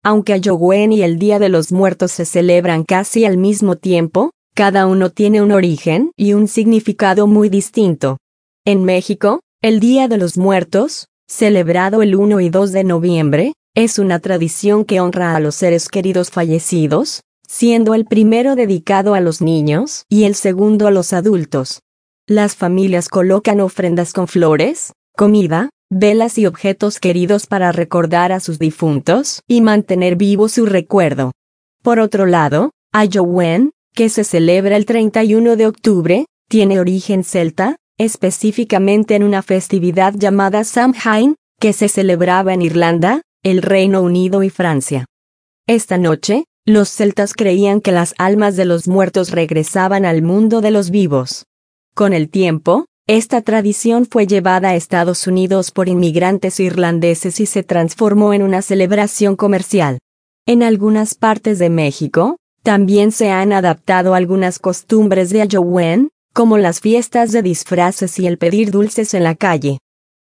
Aunque Halloween y el Día de los Muertos se celebran casi al mismo tiempo, cada uno tiene un origen y un significado muy distinto. En México, el Día de los Muertos, celebrado el 1 y 2 de noviembre, es una tradición que honra a los seres queridos fallecidos, siendo el primero dedicado a los niños y el segundo a los adultos. Las familias colocan ofrendas con flores, comida, velas y objetos queridos para recordar a sus difuntos y mantener vivo su recuerdo. Por otro lado, Halloween, que se celebra el 31 de octubre, tiene origen celta, específicamente en una festividad llamada Samhain, que se celebraba en Irlanda, el Reino Unido y Francia. Esta noche, los celtas creían que las almas de los muertos regresaban al mundo de los vivos. Con el tiempo, esta tradición fue llevada a Estados Unidos por inmigrantes irlandeses y se transformó en una celebración comercial. En algunas partes de México, también se han adaptado algunas costumbres de Halloween, como las fiestas de disfraces y el pedir dulces en la calle.